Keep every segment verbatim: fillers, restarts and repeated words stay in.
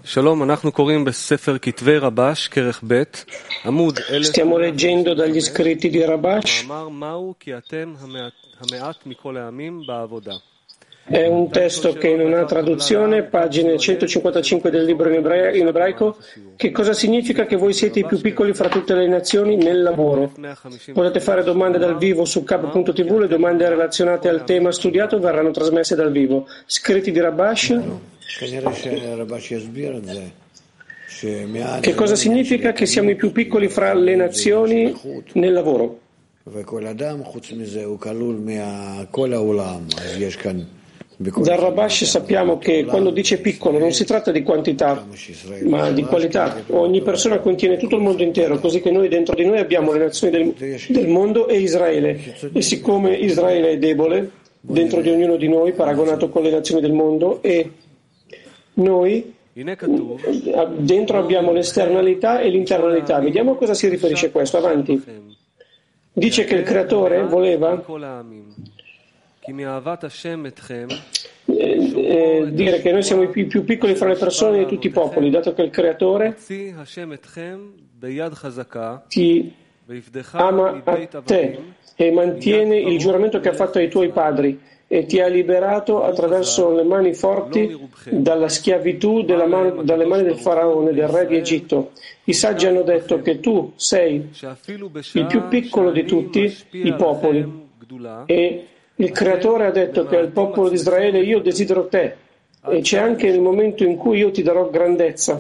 Stiamo leggendo dagli scritti di Rabash. È un testo che in una traduzione, pagine centocinquantacinque del libro in, ebra- in ebraico. Che cosa significa che voi siete i più piccoli fra tutte le nazioni nel lavoro? Potete fare domande dal vivo su K punto T V, le domande relazionate al tema studiato verranno trasmesse dal vivo. Scritti di Rabash. Che cosa significa che siamo i più piccoli fra le nazioni nel lavoro? Dal Rabash sappiamo che quando dice piccolo non si tratta di quantità, ma di qualità. Ogni persona contiene tutto il mondo intero, così che noi dentro di noi abbiamo le nazioni del, del mondo e Israele. E siccome Israele è debole, dentro di ognuno di noi, paragonato con le nazioni del mondo, e noi dentro abbiamo l'esternalità e l'internalità. Vediamo a cosa si riferisce questo. Avanti. Dice che il Creatore voleva eh, eh, dire che noi siamo i più, più piccoli fra le persone di tutti i popoli, dato che il Creatore ti ama a te e mantiene il giuramento che ha fatto ai tuoi padri e ti ha liberato attraverso le mani forti dalla schiavitù della man- dalle mani del faraone, del re di Egitto. I saggi hanno detto che tu sei il più piccolo di tutti i popoli e il Creatore ha detto che al popolo di Israele io desidero te e c'è anche il momento in cui io ti darò grandezza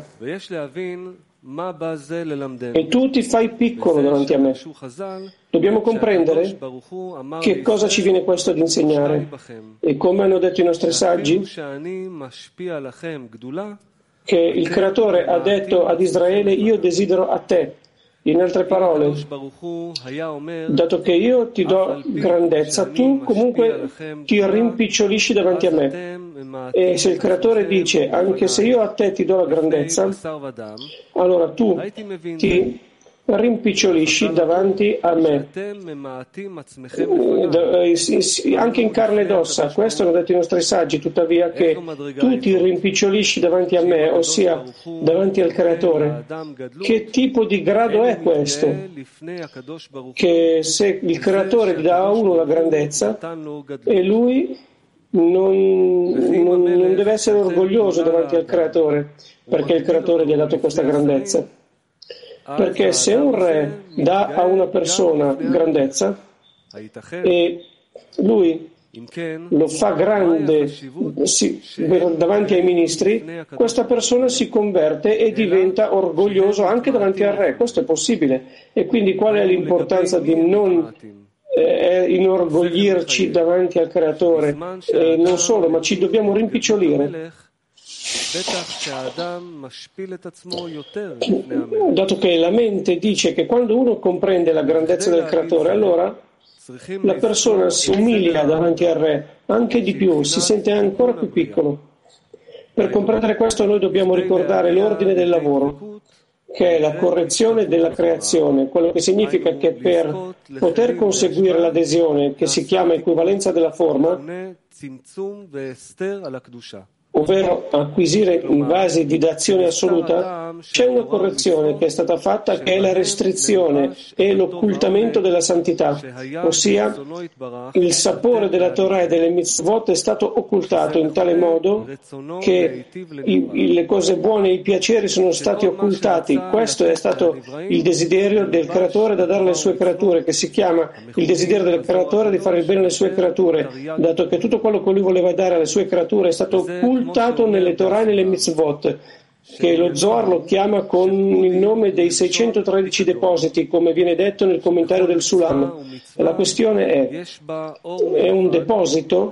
e tu ti fai piccolo davanti a me. Dobbiamo comprendere che cosa ci viene questo ad insegnare e come hanno detto i nostri saggi che il Creatore ha detto ad Israele io desidero a te. In altre parole, dato che io ti do grandezza, tu comunque ti rimpicciolisci davanti a me. E se il Creatore dice, anche se io a te ti do la grandezza, allora tu ti rimpicciolisci davanti a me, anche in carne ed ossa. Questo hanno detto i nostri saggi, tuttavia, che tu ti rimpicciolisci davanti a me, ossia davanti al Creatore. Che tipo di grado è questo? Che se il Creatore gli dà a uno la grandezza e lui non, non, non deve essere orgoglioso davanti al Creatore, perché il Creatore gli ha dato questa grandezza. Perché se un re dà a una persona grandezza e lui lo fa grande si, davanti ai ministri, questa persona si converte e diventa orgoglioso anche davanti al re. Questo è possibile. E quindi qual è l'importanza di non eh, inorgoglirci davanti al Creatore? E non solo, ma ci dobbiamo rimpicciolire. Dato che la mente dice che quando uno comprende la grandezza del Creatore, allora la persona si umilia davanti al Re, anche di più, si sente ancora più piccolo. Per comprendere questo noi dobbiamo ricordare l'ordine del lavoro, che è la correzione della creazione, quello che significa che per poter conseguire l'adesione, che si chiama equivalenza della forma, ovvero acquisire i vasi di dazione assoluta, c'è una correzione che è stata fatta che è la restrizione e l'occultamento della santità, ossia il sapore della Torah e delle mitzvot è stato occultato in tale modo che i, le cose buone e i piaceri sono stati occultati. Questo è stato il desiderio del Creatore da dare alle sue creature, che si chiama il desiderio del Creatore di fare il bene alle sue creature, dato che tutto quello che lui voleva dare alle sue creature è stato occultato nelle Torah e nelle mitzvot, che lo Zohar lo chiama con il nome dei seicentotredici depositi, come viene detto nel commentario del Sulam. E la questione è, è un deposito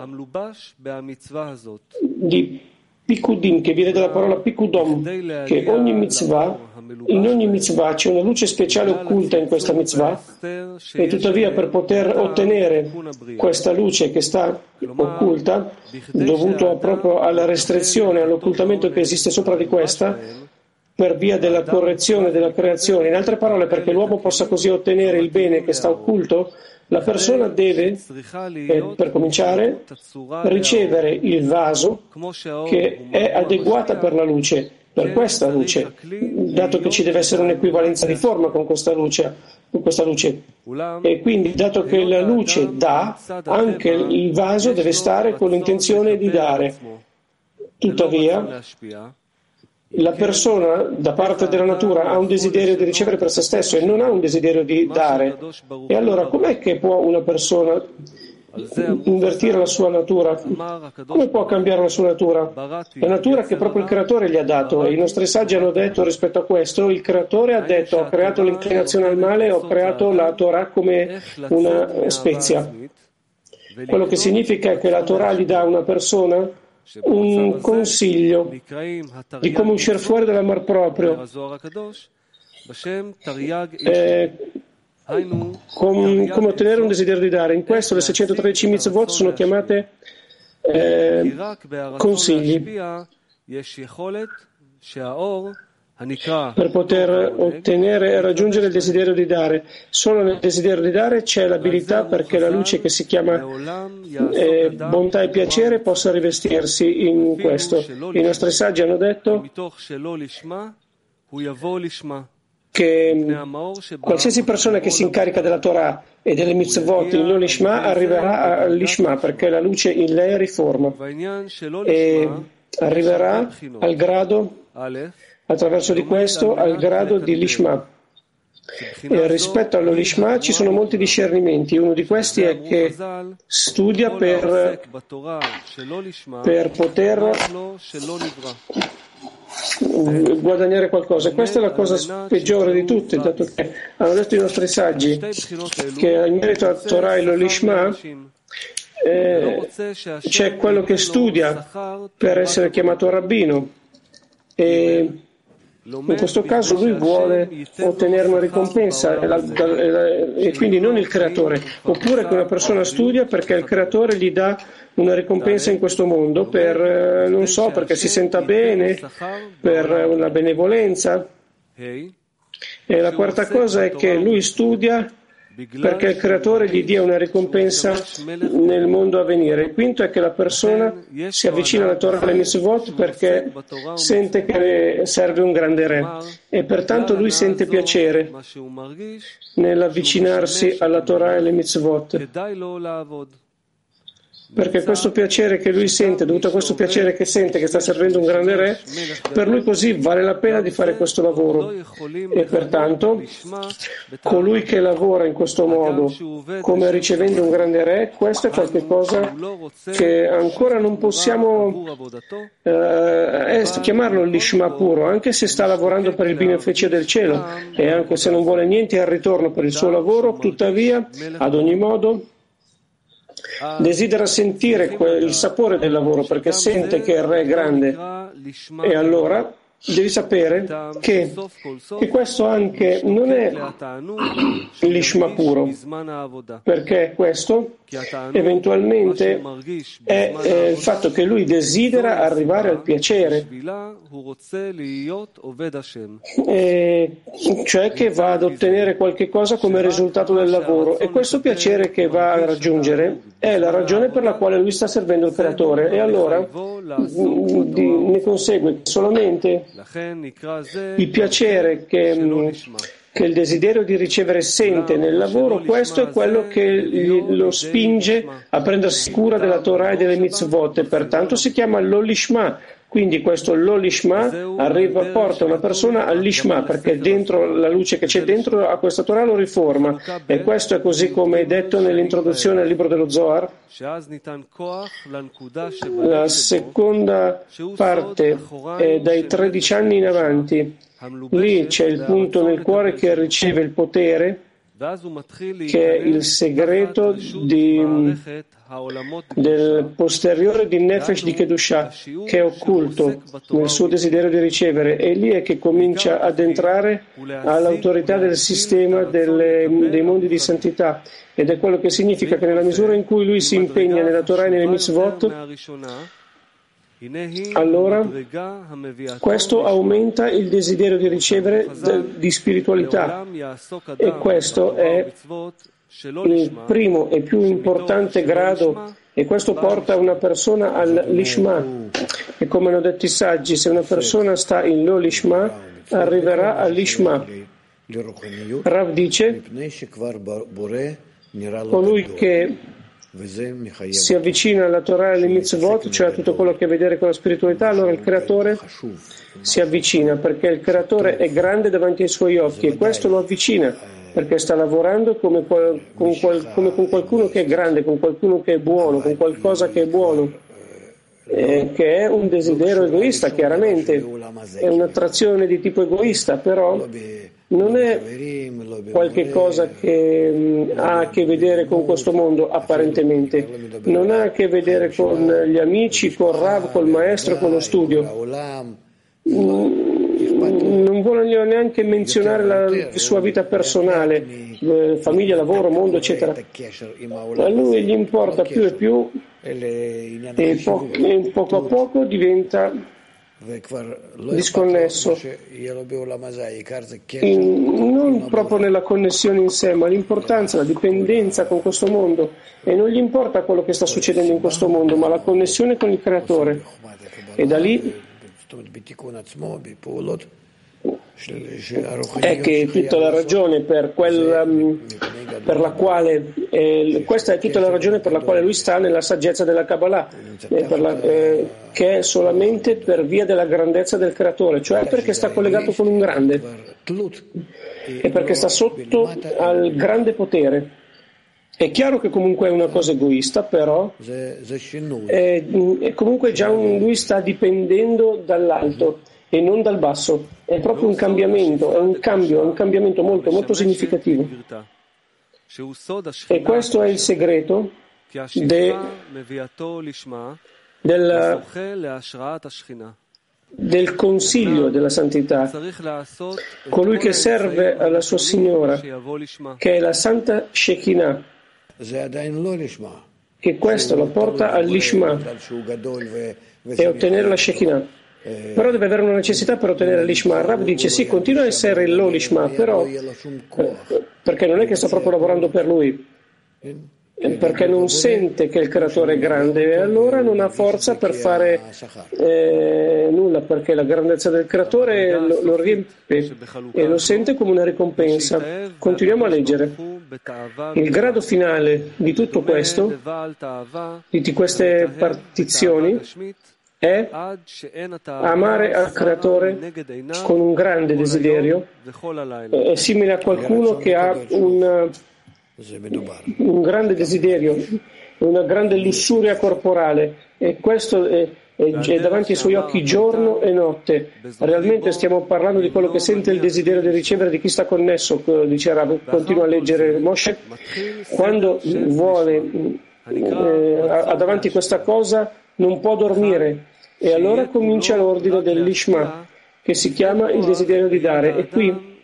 di Pikudim, che viene dalla parola Pikudom, che ogni mitzvah, in ogni mitzvah c'è una luce speciale occulta in questa mitzvah, e tuttavia per poter ottenere questa luce che sta occulta, dovuto proprio alla restrizione, all'occultamento che esiste sopra di questa, per via della correzione della creazione, in altre parole, perché l'uomo possa così ottenere il bene che sta occulto, la persona deve, eh, per cominciare, ricevere il vaso che è adeguata per la luce, per questa luce, dato che ci deve essere un'equivalenza di forma con questa luce, con questa luce. E quindi, dato che la luce dà, anche il vaso deve stare con l'intenzione di dare. Tuttavia, la persona da parte della natura ha un desiderio di ricevere per se stesso e non ha un desiderio di dare. E allora com'è che può una persona invertire la sua natura? Come può cambiare la sua natura? La natura che proprio il creatore gli ha dato. E i nostri saggi hanno detto rispetto a questo, il creatore ha detto: ho creato l'inclinazione al male, ho creato la Torah come una spezia. Quello che significa è che la Torah gli dà a una persona un consiglio di come uscire fuori dall'amor proprio, eh, com, come ottenere un desiderio di dare. In questo le seicentotredici mitzvot sono chiamate eh, consigli. Per poter ottenere e raggiungere il desiderio di dare. Solo nel desiderio di dare c'è l'abilità perché la luce che si chiama eh, bontà e piacere possa rivestirsi in questo. I nostri saggi hanno detto che qualsiasi persona che si incarica della Torah e delle mitzvot in l'Olishma arriverà all'Ishma perché la luce in lei riforma e arriverà al grado, attraverso di questo, al grado di Lishma. E rispetto all'Olishma ci sono molti discernimenti. Uno di questi è che studia per, per poter guadagnare qualcosa. E questa è la cosa peggiore di tutte, dato che hanno detto i nostri saggi che in merito al Torah e l'Olishma eh, c'è quello che studia per essere chiamato rabbino e in questo caso lui vuole ottenere una ricompensa e, la, la, e quindi non il creatore, oppure che una persona studia perché il creatore gli dà una ricompensa in questo mondo per, non so, perché si senta bene, per una benevolenza. E la quarta cosa è che lui studia perché il creatore gli dia una ricompensa nel mondo a venire. Il quinto è che la persona si avvicina alla Torah e alle mitzvot perché sente che serve un grande re e pertanto lui sente piacere nell'avvicinarsi alla Torah e alle mitzvot. Perché questo piacere che lui sente, dovuto a questo piacere che sente che sta servendo un grande re, per lui così vale la pena di fare questo lavoro. E pertanto colui che lavora in questo modo come ricevendo un grande re, questo è qualcosa che ancora non possiamo eh, chiamarlo l'ishma puro, anche se sta lavorando per il beneficio del cielo e anche se non vuole niente al ritorno per il suo lavoro, tuttavia ad ogni modo desidera sentire il sapore del lavoro perché sente che il re è grande e allora devi sapere che, che questo anche non è l'ishma puro, perché questo eventualmente è eh, il fatto che lui desidera arrivare al piacere, e cioè che va ad ottenere qualche cosa come risultato del lavoro, e questo piacere che va a raggiungere è la ragione per la quale lui sta servendo il creatore, e allora di, ne consegue solamente il piacere che, che il desiderio di ricevere sente nel lavoro. Questo è quello che lo spinge a prendersi cura della Torah e delle mitzvot, e pertanto si chiama l'olishma. Quindi questo l'olishma arriva, porta una persona all'ishma, perché dentro la luce che c'è dentro a questa Torah lo riforma, e questo è così come è detto nell'introduzione al libro dello Zohar. La seconda parte è dai tredici anni in avanti. Lì c'è il punto nel cuore che riceve il potere, che è il segreto di, del posteriore di Nefesh di Kedushah, che è occulto nel suo desiderio di ricevere, e lì è che comincia ad entrare all'autorità del sistema delle, dei mondi di santità, ed è quello che significa che nella misura in cui lui si impegna nella Torah e nelle mitzvot, allora questo aumenta il desiderio di ricevere di spiritualità, e questo è il primo e più importante grado E questo porta una persona al lishma. E come hanno detto i saggi, se una persona sta in lo lishma, arriverà al lishma. Rav dice, colui che si avvicina alla Torah e alle mitzvot, cioè a tutto quello che ha a vedere con la spiritualità, allora il creatore si avvicina, perché il creatore è grande davanti ai suoi occhi e questo lo avvicina, perché sta lavorando come con, qual, come con qualcuno che è grande, con qualcuno che è buono, con qualcosa che è buono, eh, che è un desiderio egoista, chiaramente, è un'attrazione di tipo egoista, però non è qualche cosa che mh, ha a che vedere con questo mondo apparentemente, non ha a che vedere con gli amici, col Rav, col maestro, con lo studio. Non voglio neanche menzionare la sua vita personale, eh, famiglia, lavoro, mondo, eccetera. A lui gli importa più e più e, po- e poco a poco diventa disconnesso, in, non proprio nella connessione in sé, ma l'importanza, la dipendenza con questo mondo, e non gli importa quello che sta succedendo in questo mondo, ma la connessione con il creatore, e da lì è che tutta la ragione per quella per la quale eh, questa è tutta la ragione per la quale lui sta nella saggezza della Kabbalah, eh, per la, eh, che è solamente per via della grandezza del creatore, cioè perché sta collegato con un grande e perché sta sotto al grande potere. È chiaro che comunque è una cosa egoista, però è, è comunque già un, lui sta dipendendo dall'alto e non dal basso, è proprio un cambiamento, è un cambio, è un cambiamento molto molto significativo. E questo è il segreto de, del, del consiglio della santità. Colui che serve alla sua signora, che è la Santa Shekinah, che questo lo porta all'Ishma e ottenere la Shekinah. Però deve avere una necessità per ottenere l'Ishma. Rav dice sì, continua a essere lo l'Ishma, però perché non è che sta proprio lavorando per lui, perché non sente che il creatore è grande e allora non ha forza per fare eh, nulla, perché la grandezza del creatore lo, lo riempie e lo sente come una ricompensa. Continuiamo a leggere. Il grado finale di tutto questo, di queste partizioni, è amare al creatore con un grande desiderio, è simile a qualcuno che ha un, un grande desiderio, una grande lussuria corporale, e questo è, è, è davanti ai suoi occhi giorno e notte. Realmente stiamo parlando di quello che sente il desiderio di ricevere di chi sta connesso, dice Rav, continua a leggere Moshe, quando vuole eh, ha davanti questa cosa non può dormire, e allora comincia l'ordine dell'Ishma, che si chiama il desiderio di dare. E qui,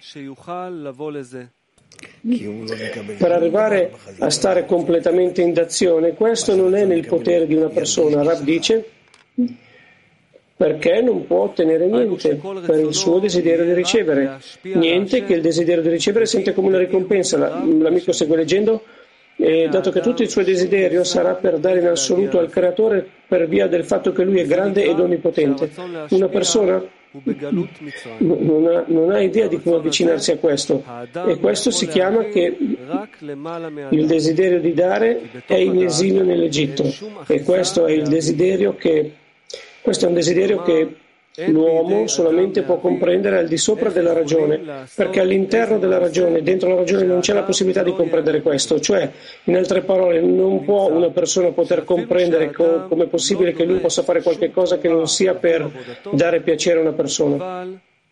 per arrivare a stare completamente in d'azione, questo non è nel potere di una persona. Rav dice, perché non può ottenere niente per il suo desiderio di ricevere, niente che il desiderio di ricevere sente come una ricompensa. L'amico segue leggendo, e dato che tutto il suo desiderio sarà per dare in assoluto al creatore per via del fatto che lui è grande ed onnipotente. Una persona non ha, non ha idea di come avvicinarsi a questo, e questo si chiama che il desiderio di dare è in esilio nell'Egitto, e questo è il desiderio che questo è un desiderio che l'uomo solamente può comprendere al di sopra della ragione, perché all'interno della ragione, dentro la ragione, non c'è la possibilità di comprendere questo. Cioè, in altre parole, non può una persona poter comprendere co- come è possibile che lui possa fare qualche cosa che non sia per dare piacere a una persona.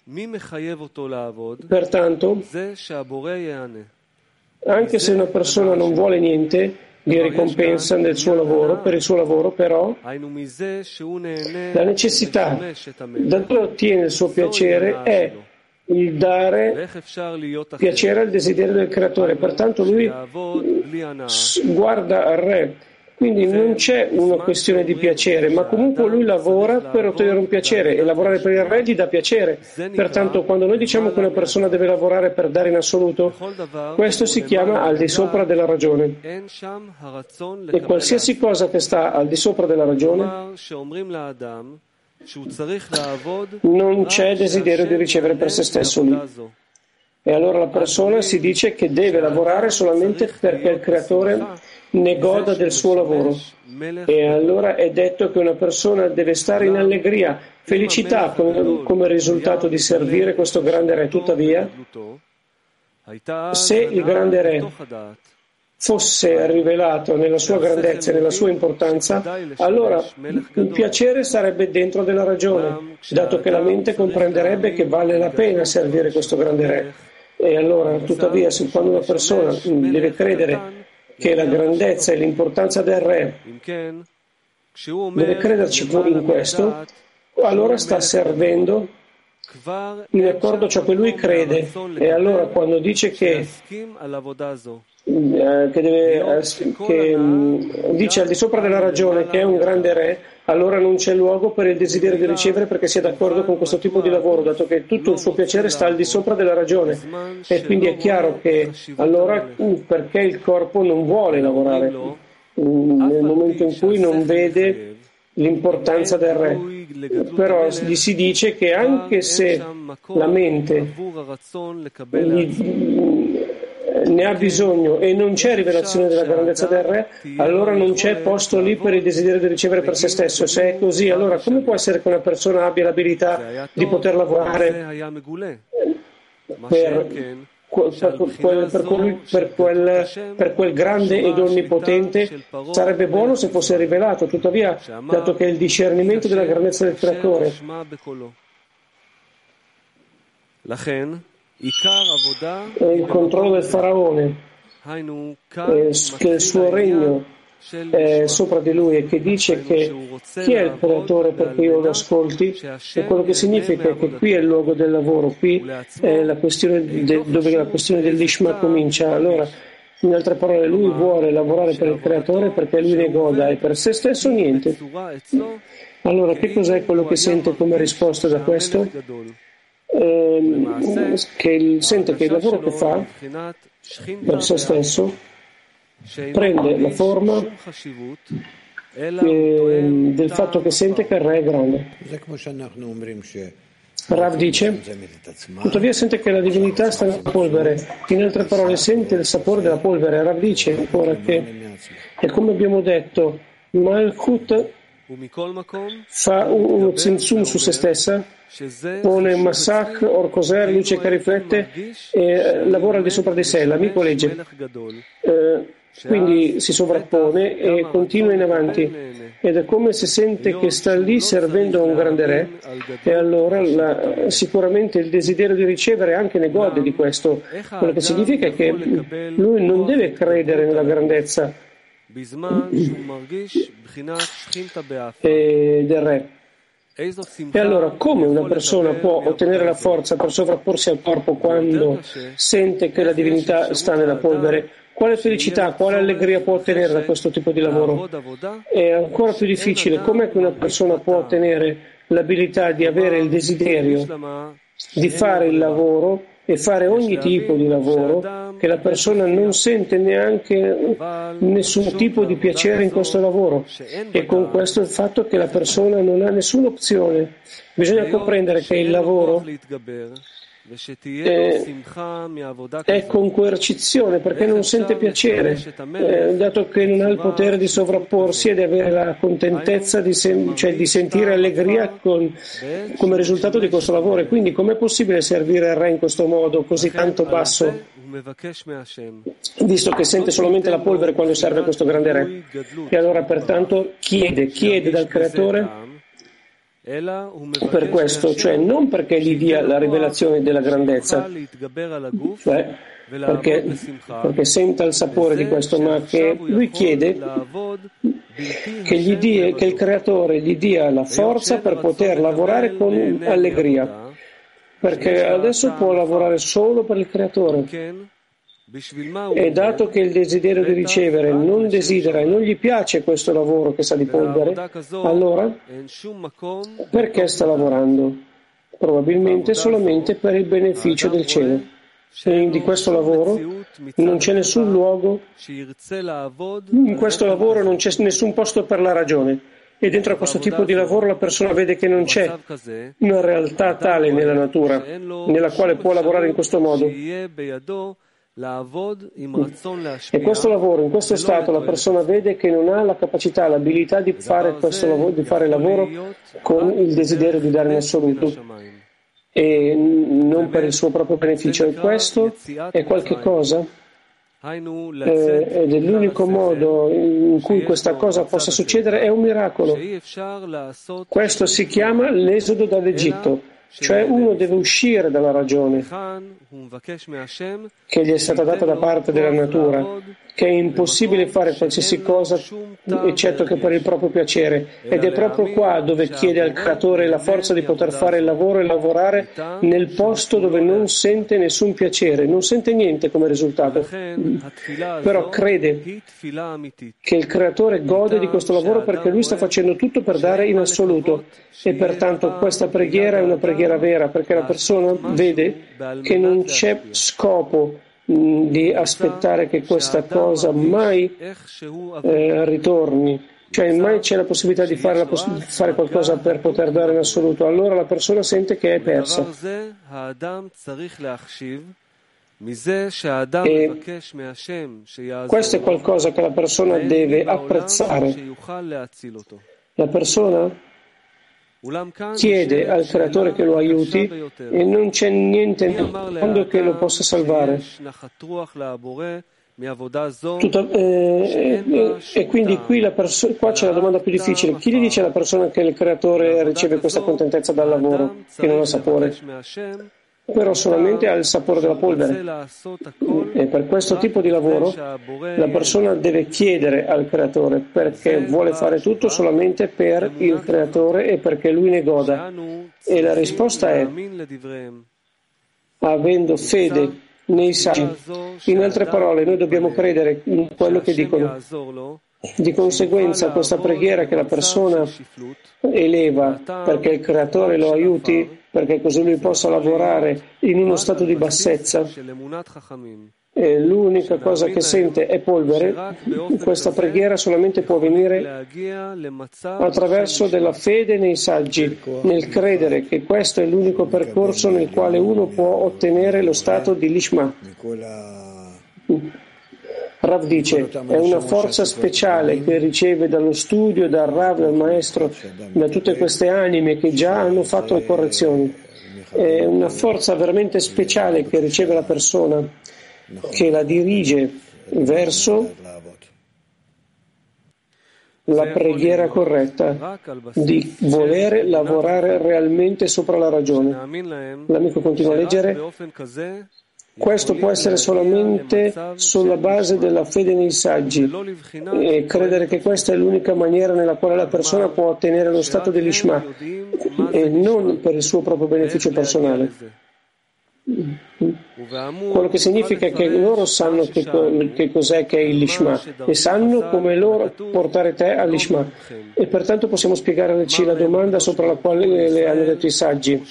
Pertanto, anche se una persona non vuole niente di ricompensa nel suo lavoro, per il suo lavoro, però la necessità da dove ottiene il suo piacere è il dare piacere al desiderio del creatore. Pertanto lui guarda al re Quindi non c'è una questione di piacere, ma comunque lui lavora per ottenere un piacere e lavorare per il re gli dà piacere. Pertanto quando noi diciamo che una persona deve lavorare per dare in assoluto, questo si chiama al di sopra della ragione. E qualsiasi cosa che sta al di sopra della ragione, non c'è desiderio di ricevere per se stesso lì. E allora la persona si dice che deve lavorare solamente perché il creatore ne goda del suo lavoro. E allora è detto che una persona deve stare in allegria, felicità come, come risultato di servire questo grande re. Tuttavia, se il grande re fosse rivelato nella sua grandezza e nella sua importanza, allora il piacere sarebbe dentro della ragione, dato che la mente comprenderebbe che vale la pena servire questo grande re. E allora, tuttavia, se quando una persona deve credere che la grandezza e l'importanza del re, deve crederci in questo, allora sta servendo in accordo a ciò che lui crede. E allora quando dice che Che, deve, che dice al di sopra della ragione che è un grande re, allora non c'è luogo per il desiderio di ricevere perché sia d'accordo con questo tipo di lavoro, dato che tutto il suo piacere sta al di sopra della ragione. E quindi è chiaro che allora perché il corpo non vuole lavorare nel momento in cui non vede l'importanza del re. Però gli si dice che anche se la mente gli ne ha bisogno e non c'è rivelazione della grandezza del re, allora non c'è posto lì per il desiderio di ricevere per se stesso. Se è così, allora come può essere che una persona abbia l'abilità di poter lavorare per, per, quel, per, quel, per, quel, per quel grande ed onnipotente? Sarebbe buono se fosse rivelato, tuttavia, dato che è il discernimento della grandezza del creatore, il controllo del faraone, eh, che il suo regno è sopra di lui e che dice che chi è il creatore perché io lo ascolti, e quello che significa che qui è il luogo del lavoro, qui è la questione de, dove la questione dell'Ishma comincia. Allora, in altre parole, lui vuole lavorare per il creatore perché lui ne goda e per se stesso niente. Allora, che cos'è quello che sente come risposta da questo? Eh, che il, sente che il lavoro che fa per se stesso prende la forma eh, del fatto che sente che il re è grande. Rav dice, tuttavia sente che la divinità sta nella polvere, in altre parole sente il sapore della polvere. Rav dice ora che è come abbiamo detto, Malchut fa uno tzimtzum su se stessa, pone Masach, Orcoser, luce che riflette e lavora al di sopra di sé. L'amico legge, eh, quindi si sovrappone e continua in avanti ed è come se sente che sta lì servendo a un grande re, e allora la, sicuramente il desiderio di ricevere anche ne gode di questo. Quello che significa è che lui non deve credere nella grandezza e del re. E allora come una persona può ottenere la forza per sovrapporsi al corpo quando sente che la divinità sta nella polvere? Quale felicità, quale allegria può ottenere da questo tipo di lavoro? È ancora più difficile. Com'è che una persona può ottenere l'abilità di avere il desiderio di fare il lavoro e fare ogni tipo di lavoro che la persona non sente neanche nessun tipo di piacere in questo lavoro, e con questo il fatto che la persona non ha nessuna opzione? Bisogna comprendere che il lavoro è, è con coercizione perché non sente piacere, eh, dato che non ha il potere di sovrapporsi e di avere la contentezza di, sen- cioè di sentire allegria con, come risultato di questo lavoro. E quindi com'è possibile servire il re in questo modo così tanto basso, visto che sente solamente la polvere quando serve questo grande re? E allora pertanto chiede, chiede dal creatore per questo, cioè non perché gli dia la rivelazione della grandezza, cioè perché, perché senta il sapore di questo, ma che lui chiede che, gli dia, che il creatore gli dia la forza per poter lavorare con allegria, perché adesso può lavorare solo per il creatore. E dato che il desiderio di ricevere non desidera e non gli piace questo lavoro che sa di polvere, allora perché sta lavorando? Probabilmente solamente per il beneficio del cielo. E di questo lavoro non c'è nessun luogo, in questo lavoro non c'è nessun posto per la ragione. E dentro a questo tipo di lavoro la persona vede che non c'è una realtà tale nella natura, nella quale può lavorare in questo modo. E questo lavoro, in questo stato, la persona vede che non ha la capacità, l'abilità di fare questo lavoro, di fare il lavoro con il desiderio di dare in assoluto e non per il suo proprio beneficio. E questo è qualche cosa eh, ed è l'unico modo in cui questa cosa possa succedere, è un miracolo. Questo si chiama l'esodo dall'Egitto. Cioè uno deve uscire dalla ragione che gli è stata data da parte della natura, che è impossibile fare qualsiasi cosa eccetto che per il proprio piacere, ed è proprio qua dove chiede al creatore la forza di poter fare il lavoro e lavorare nel posto dove non sente nessun piacere, non sente niente come risultato, però crede che il creatore gode di questo lavoro perché lui sta facendo tutto per dare in assoluto, e pertanto questa preghiera è una preghiera vera, perché la persona vede che non c'è scopo mh, di aspettare che questa cosa mai eh, ritorni, cioè mai c'è la possibilità di fare, la poss- di fare qualcosa per poter dare in assoluto, allora la persona sente che è persa. E questo è qualcosa che la persona deve apprezzare. La persona chiede al creatore che lo aiuti e non c'è niente nel mondo che lo possa salvare. Tutto, eh, e, e quindi qui la perso- qua c'è la domanda più difficile: chi gli dice alla persona che il creatore riceve questa contentezza dal lavoro che non ha sapore? Però solamente ha il sapore della polvere, e per questo tipo di lavoro la persona deve chiedere al creatore perché vuole fare tutto solamente per il creatore e perché lui ne goda, e la risposta è avendo fede nei saggi. In altre parole, noi dobbiamo credere in quello che dicono. Di conseguenza questa preghiera che la persona eleva perché il creatore lo aiuti, perché così lui possa lavorare in uno stato di bassezza, e l'unica cosa che sente è polvere, questa preghiera solamente può venire attraverso della fede nei saggi, nel credere che questo è l'unico percorso nel quale uno può ottenere lo stato di Lishma. Rav dice, è una forza speciale che riceve dallo studio, dal Rav, dal maestro, da tutte queste anime che già hanno fatto le correzioni. È una forza veramente speciale che riceve la persona, che la dirige verso la preghiera corretta, di volere lavorare realmente sopra la ragione. L'amico continua a leggere. Questo può essere solamente sulla base della fede nei saggi e credere che questa è l'unica maniera nella quale la persona può ottenere lo stato di Lishma e non per il suo proprio beneficio personale. Quello che significa è che loro sanno che, co- che cos'è che è il Lishma e sanno come loro portare te al Lishma, e pertanto possiamo spiegarci la domanda sopra la quale le hanno detto i saggi,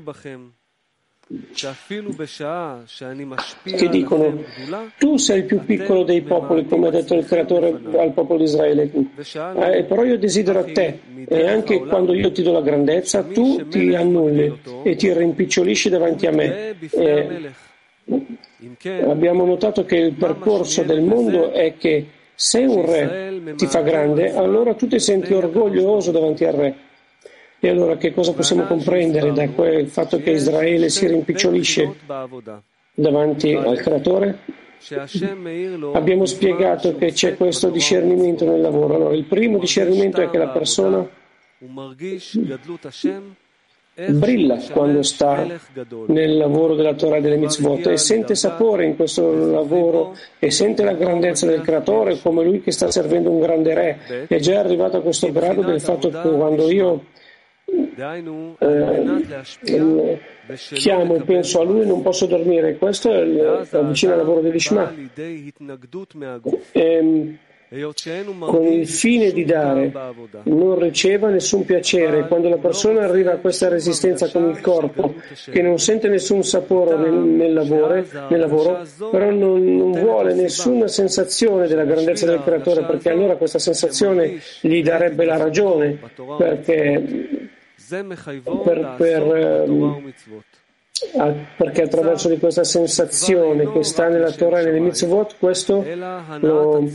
che dicono: tu sei il più piccolo dei popoli, come ha detto il creatore al popolo di Israele, eh, però io desidero a te, e anche quando io ti do la grandezza tu ti annulli e ti rimpicciolisci davanti a me. Eh, abbiamo notato che il percorso del mondo è che se un re ti fa grande, allora tu ti senti orgoglioso davanti al re. E allora che cosa possiamo comprendere da quel fatto che Israele si rimpicciolisce davanti al creatore? Abbiamo spiegato che c'è questo discernimento nel lavoro. Allora, il primo discernimento è che la persona brilla quando sta nel lavoro della Torah e delle mitzvot e sente sapore in questo lavoro e sente la grandezza del creatore come lui che sta servendo un grande re. È già arrivato a questo grado del fatto che quando io eh, chiamo e penso a lui, non posso dormire. Questo è il, avvicina al lavoro dell'Ishma. E, con il fine di dare, non riceva nessun piacere. Quando la persona arriva a questa resistenza con il corpo, che non sente nessun sapore nel, nel, lavoro, nel lavoro, però non, non vuole nessuna sensazione della grandezza del Creatore, perché allora questa sensazione gli darebbe la ragione, perché per, per perché attraverso di questa sensazione che sta nella Torah e nelle mitzvot, questo lo,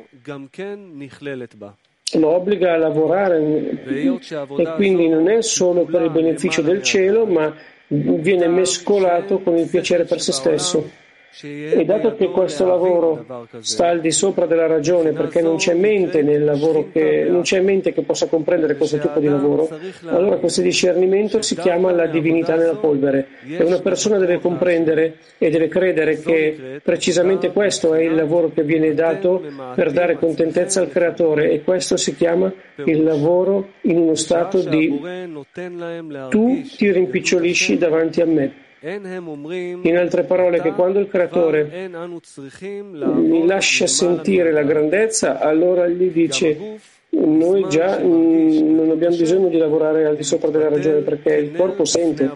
lo obbliga a lavorare, e quindi non è solo per il beneficio del cielo, ma viene mescolato con il piacere per se stesso. E dato che questo lavoro sta al di sopra della ragione, perché non c'è mente nel lavoro che, non c'è mente che possa comprendere questo tipo di lavoro, allora questo discernimento si chiama la divinità nella polvere. E una persona deve comprendere e deve credere che precisamente questo è il lavoro che viene dato per dare contentezza al Creatore, e questo si chiama il lavoro in uno stato di tu ti rimpicciolisci davanti a me. In altre parole, che quando il Creatore mi lascia sentire la grandezza, allora gli dice: noi già mh, non abbiamo bisogno di lavorare al di sopra della ragione, perché il corpo sente.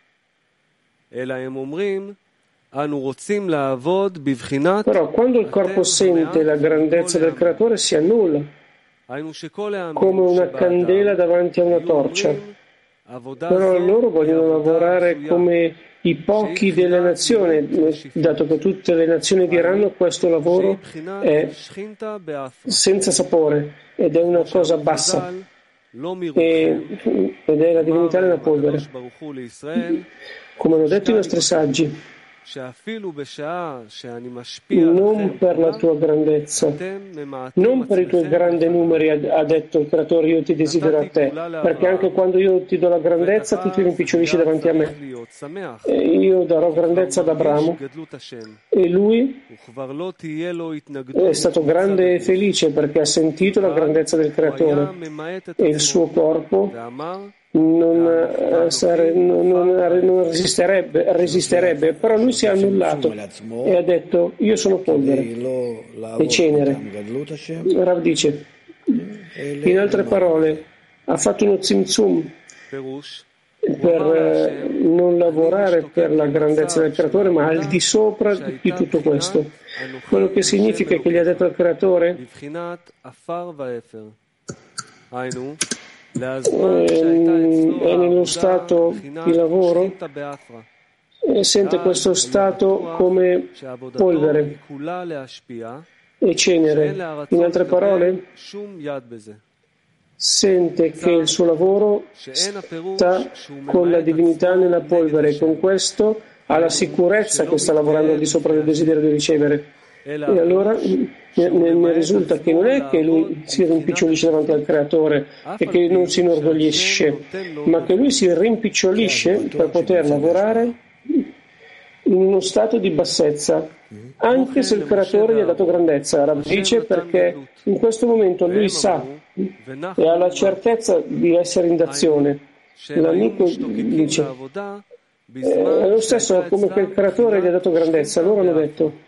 Però quando il corpo sente la grandezza del Creatore si annulla, come una candela davanti a una torcia. Però loro vogliono lavorare come i pochi delle nazioni, dato che tutte le nazioni diranno questo lavoro è senza sapore ed è una cosa bassa, e, ed è la divinità nella polvere. Come hanno detto i nostri saggi, non per la tua grandezza, non per i tuoi grandi numeri, ha detto il Creatore, io ti desidero a te, perché anche quando io ti do la grandezza tu ti rimpicciolisci davanti a me. E io darò grandezza ad Abramo, e lui è stato grande e felice perché ha sentito la grandezza del Creatore, e il suo corpo Non, eh, sare, non, non, non resisterebbe, resisterebbe, però lui si è annullato e ha detto: io sono polvere e cenere. Rav dice, in altre parole, ha fatto uno tzimtzum per eh, non lavorare per la grandezza del Creatore, ma al di sopra di tutto questo. Quello che significa che gli ha detto al Creatore: è nello stato di lavoro e sente questo stato come polvere e cenere. In altre parole, sente che il suo lavoro sta con la divinità nella polvere, e con questo ha la sicurezza che sta lavorando al di sopra del desiderio di ricevere. E allora ne, ne risulta che non è che lui si rimpicciolisce davanti al Creatore e che non si inorgoglisce, ma che lui si rimpicciolisce per poter lavorare in uno stato di bassezza, anche se il Creatore gli ha dato grandezza. Rav dice perché in questo momento lui sa e ha la certezza di essere in d'azione. L'amico dice: è lo stesso come che il Creatore gli ha dato grandezza. Loro hanno detto: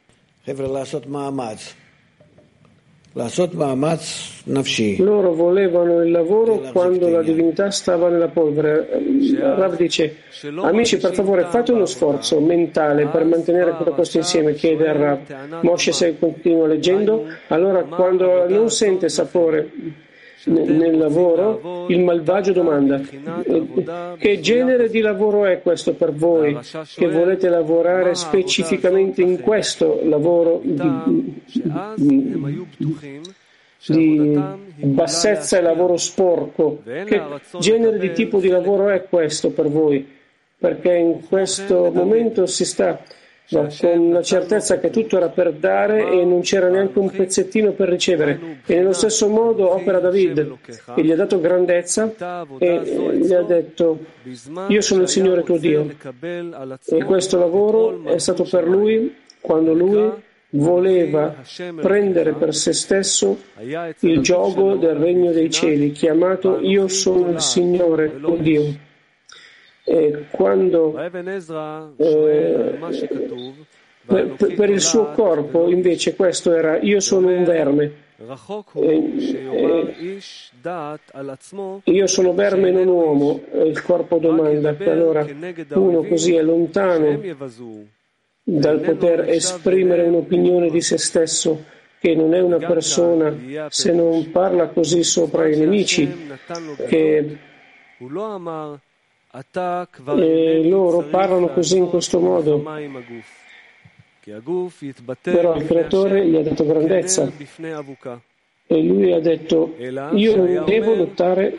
loro volevano il lavoro quando la divinità stava nella polvere. Rav dice: amici, per favore, fate uno sforzo mentale per mantenere tutto questo insieme, chiede a Rav. Moshe se continua leggendo, allora quando non sente sapore nel lavoro, il malvagio domanda: che genere di lavoro è questo per voi, che volete lavorare specificamente in questo lavoro di, di bassezza e lavoro sporco? Che genere di tipo di lavoro è questo per voi? Perché in questo momento si sta No, con la certezza che tutto era per dare e non c'era neanche un pezzettino per ricevere. E nello stesso modo opera David, che gli ha dato grandezza e gli ha detto: io sono il Signore tuo Dio. E questo lavoro è stato per lui quando lui voleva prendere per se stesso il giogo del regno dei cieli, chiamato Io sono il Signore, o Dio. E quando eh, per, per il suo corpo invece questo era Io sono un verme, e, e, io sono verme e non uomo, il corpo domanda. Allora uno così è lontano dal poter esprimere un'opinione di se stesso, che non è una persona se non parla così sopra i nemici, che e loro parlano così in questo modo. Però il Creatore gli ha dato grandezza e lui ha detto: io non devo lottare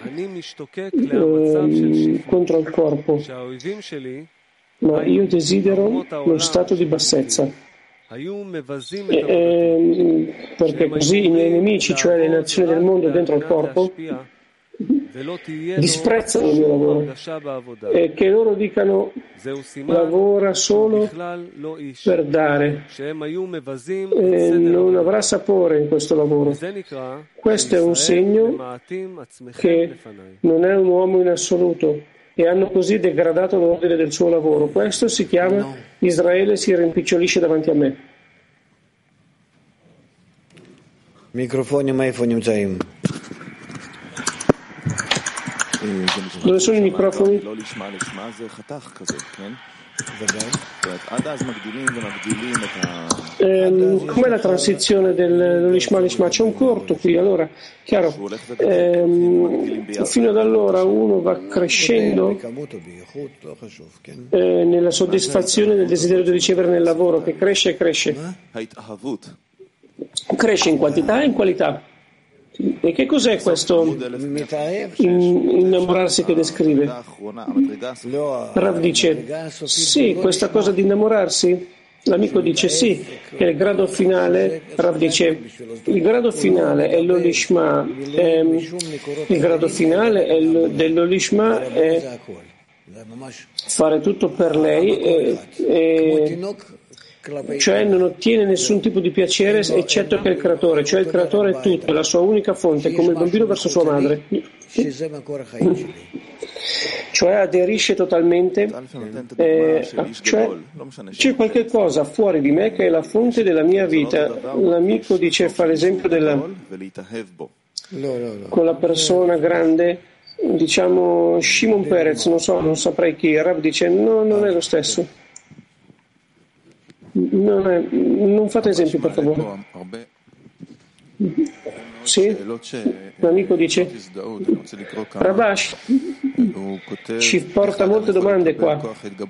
eh, contro il corpo, ma io desidero lo stato di bassezza, e, eh, perché così i miei nemici, cioè le nazioni del mondo dentro il corpo, disprezzano il mio lavoro, e che loro dicano lavora solo per dare e non avrà sapore in questo lavoro. Questo è un segno che non è un uomo in assoluto, e hanno così degradato l'ordine del suo lavoro. Questo si chiama Israele si rimpicciolisce davanti a me. Microfoni mai nמצאים? Dove sono i microfoni? Eh, com'è la transizione del Lishma Lishma? C'è un corto qui, allora, chiaro, eh, fino ad allora uno va crescendo eh, nella soddisfazione del desiderio di ricevere nel lavoro, che cresce e cresce, cresce in quantità e in qualità. E che cos'è questo innamorarsi che descrive? Rav dice sì, questa cosa di innamorarsi, l'amico dice sì, che il grado finale. Rav dice il grado finale è l'olishma, ehm, il grado finale è l- dell'olishma è fare tutto per lei, e, e cioè non ottiene nessun tipo di piacere eccetto che il creatore, cioè il creatore è tutto, è la sua unica fonte, come il bambino verso sua madre, cioè aderisce totalmente, eh, cioè c'è qualche cosa fuori di me che è la fonte della mia vita. L'amico dice, fa l'esempio della, con la persona grande, diciamo Shimon Peres, non so, non saprei chi. Rav dice no, non è lo stesso. Non, è, non fate esempi, per favore. Sì? L'amico dice Rabash ci porta molte domande qua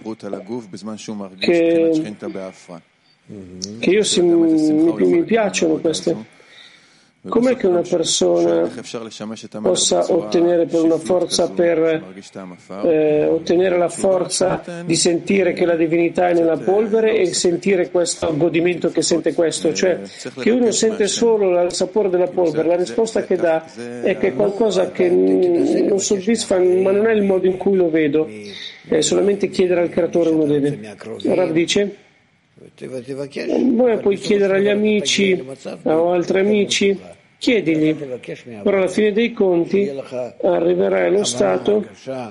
che, che io si, mi, mi piacciono queste. Com'è che una persona possa ottenere per una forza per eh, ottenere la forza di sentire che la divinità è nella polvere e sentire questo godimento che sente questo, cioè che uno sente solo il sapore della polvere? La risposta che dà è che è qualcosa che non soddisfa, ma non è il modo in cui lo vedo, è solamente chiedere al creatore uno deve. Rav dice poi puoi chiedere agli amici o altri amici, chiedigli, però alla fine dei conti arriverai allo stato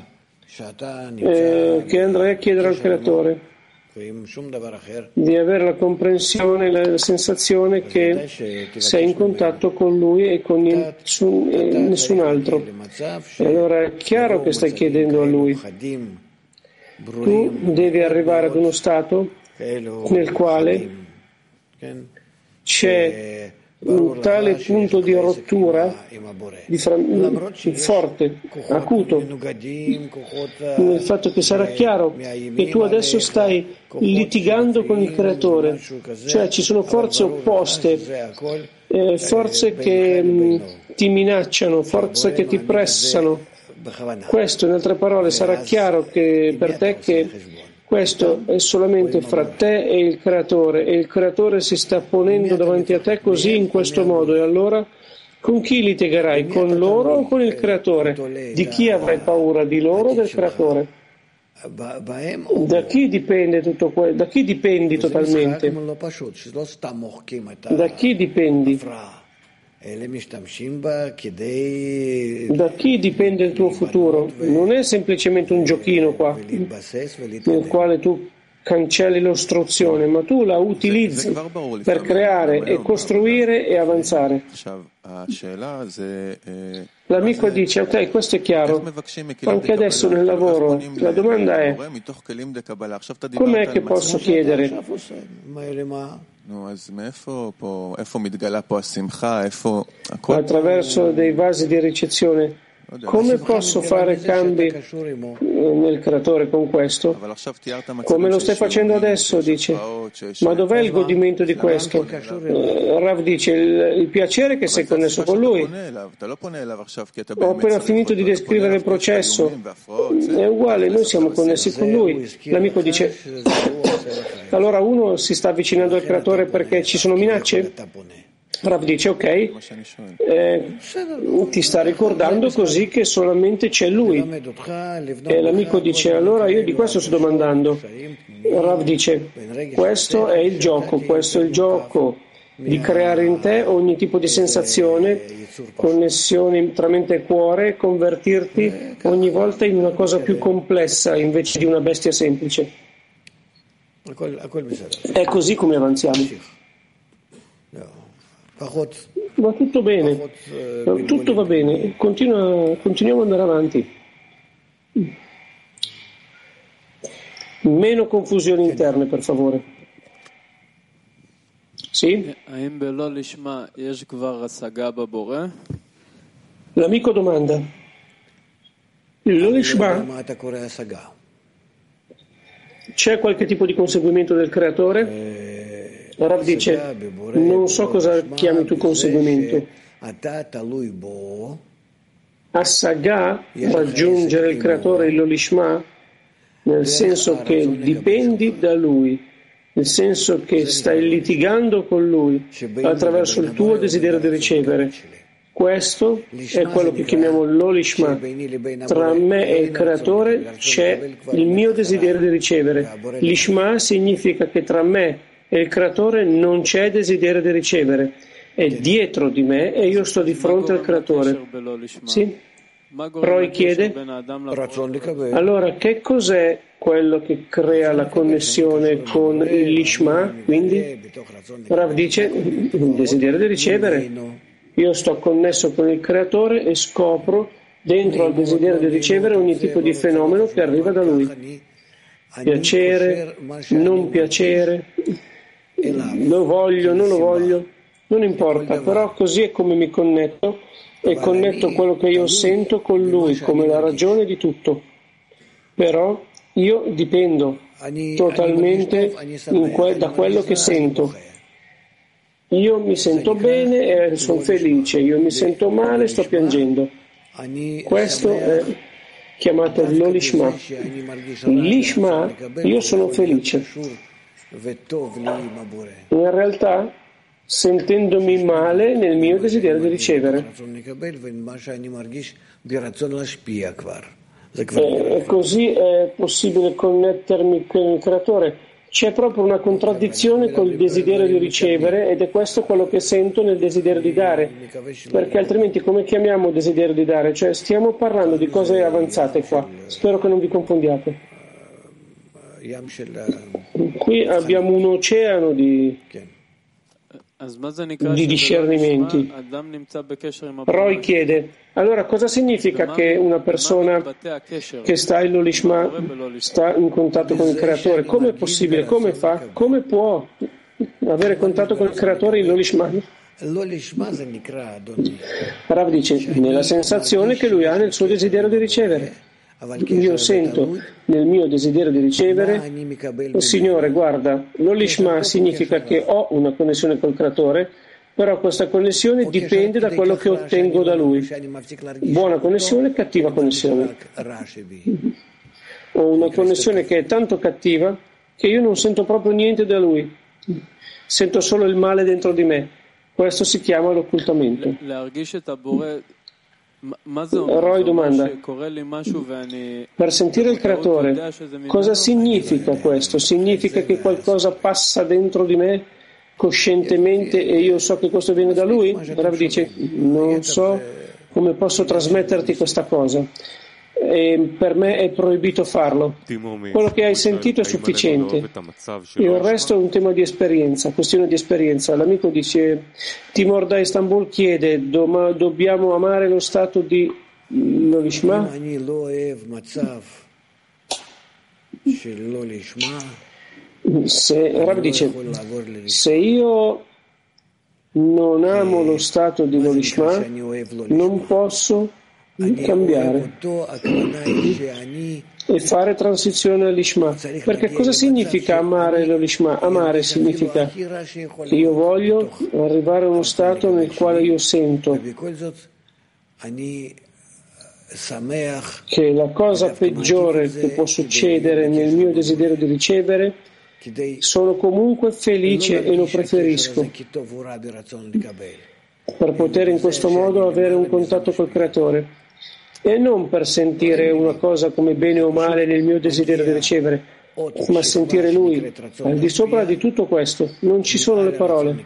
eh, che andrai a chiedere al creatore, di avere la comprensione, la sensazione che sei in contatto con lui e con nessun, eh, nessun altro. E allora è chiaro che stai chiedendo a lui. Tu devi arrivare ad uno stato nel quale c'è un tale punto di rottura di fra- forte, acuto, nel fatto che sarà chiaro che tu adesso stai litigando con il creatore, cioè ci sono forze opposte, eh, forze che mh, ti minacciano, forze che ti pressano. Questo, in altre parole, sarà chiaro che per te che questo è solamente fra te e il creatore, e il creatore si sta ponendo davanti a te così, in questo modo, e allora con chi litigherai? Con loro o con il creatore? Di chi avrai paura? Di loro o del creatore? Da chi dipende tutto questo? Da chi dipendi totalmente? Da chi dipendi? Da chi dipende il tuo futuro? Non è semplicemente un giochino qua, nel quale tu cancelli l'ostruzione, ma tu la utilizzi per creare e costruire e avanzare. L'amico dice, ok, questo è chiaro, anche adesso nel lavoro la domanda è, com'è che posso chiedere? Attraverso dei vasi di ricezione. Come posso fare cambi nel creatore con questo? Come lo stai facendo adesso, dice. Ma dov'è il godimento di questo? Rav dice, il, il piacere che sei connesso con lui. Ho appena finito di descrivere il processo. È uguale, noi siamo connessi con lui. L'amico dice, allora uno si sta avvicinando al creatore perché ci sono minacce? Rav dice, ok, eh, ti sta ricordando così che solamente c'è lui. E l'amico dice, allora io di questo sto domandando. Rav dice, questo è il gioco, questo è il gioco di creare in te ogni tipo di sensazione, connessioni tra mente e cuore, convertirti ogni volta in una cosa più complessa invece di una bestia semplice. È così come avanziamo. Va tutto bene, tutto va bene, Continua, continuiamo ad andare avanti. Meno confusioni interne, per favore. Sì? L'amico domanda, l'Olishma, c'è qualche tipo di conseguimento del creatore? Rav dice, non so cosa chiami tu conseguimento. Assaga, raggiungere il creatore, l'Olishma, nel senso che dipendi da lui, nel senso che stai litigando con lui attraverso il tuo desiderio di ricevere. Questo è quello che chiamiamo l'Olishma. Tra me e il creatore c'è il mio desiderio di ricevere. L'Ishma significa che tra me e il creatore non c'è desiderio di ricevere, è dietro di me e io sto di fronte al creatore. Sì? Roy chiede, allora che cos'è quello che crea la connessione con il Lishma? Quindi Rav dice il desiderio di ricevere. Io sto connesso con il creatore e scopro dentro al desiderio di ricevere ogni tipo di fenomeno che arriva da lui. Piacere, non piacere, lo voglio, non lo voglio, non importa, però così è come mi connetto e connetto quello che io sento con lui come la ragione di tutto. Però io dipendo totalmente in que- da quello che sento. Il mi sento bene e sono felice, io mi sento male e sto piangendo. Questo è chiamato l'Olishma. L'Ishma, io sono felice. In realtà, sentendomi male nel mio desiderio di ricevere. E così è possibile connettermi con il creatore. C'è proprio una contraddizione col desiderio di ricevere ed è questo quello che sento nel desiderio di dare, perché altrimenti come chiamiamo desiderio di dare? Cioè stiamo parlando di cose avanzate qua, spero che non vi confondiate. Qui abbiamo un oceano di, di discernimenti. Roy chiede, allora cosa significa che una persona che sta in l'Olishma sta in contatto con il creatore? Come è possibile? Come fa? Come può avere contatto con il creatore in l'Olishma? Rav dice, nella sensazione che lui ha nel suo desiderio di ricevere. Io sento nel mio desiderio di ricevere, Signore, guarda, l'Olishma significa che ho una connessione col creatore, però questa connessione dipende da quello che ottengo da lui. Buona connessione, cattiva connessione. Ho una connessione che è tanto cattiva che io non sento proprio niente da lui, sento solo il male dentro di me. Questo si chiama l'occultamento. Roy domanda: per sentire il creatore, cosa significa questo? Significa che qualcosa passa dentro di me coscientemente e io so che questo viene da lui? Rav dice: non so come posso trasmetterti questa cosa. E per me è proibito farlo. Quello che hai sentito è sufficiente, il resto è un tema di esperienza, questione di esperienza. L'amico dice: Timor da Istanbul chiede: dom- dobbiamo amare lo stato di Lolishma? Se, Rav dice: se io non amo lo stato di Lolishma, non posso cambiare e fare transizione all'Ishma. Perché cosa significa amare l'Ishma? Amare significa che io voglio arrivare a uno stato nel quale io sento che la cosa peggiore che può succedere nel mio desiderio di ricevere, sono comunque felice e lo preferisco, per poter in questo modo avere un contatto col Creatore. E non per sentire una cosa come bene o male nel mio desiderio di ricevere, ma sentire Lui. Al di sopra di tutto questo non ci sono le parole.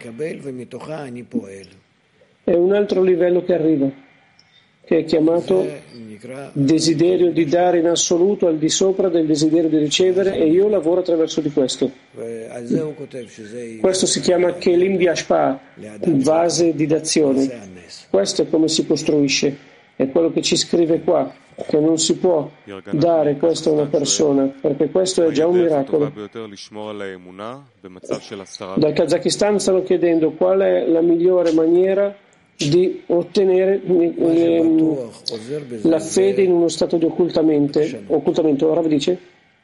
È un altro livello che arriva, che è chiamato desiderio di dare in assoluto al di sopra del desiderio di ricevere, e io lavoro attraverso di questo. Questo si chiama Kelim di Ashpa, base di d'azione. Questo è come si costruisce. È quello che ci scrive qua, che non si può dare questo a una persona, perché questo è già un miracolo. Dal Kazakistan stanno chiedendo qual è la migliore maniera di ottenere eh, la fede in uno stato di occultamento. Occultamento, Rav dice?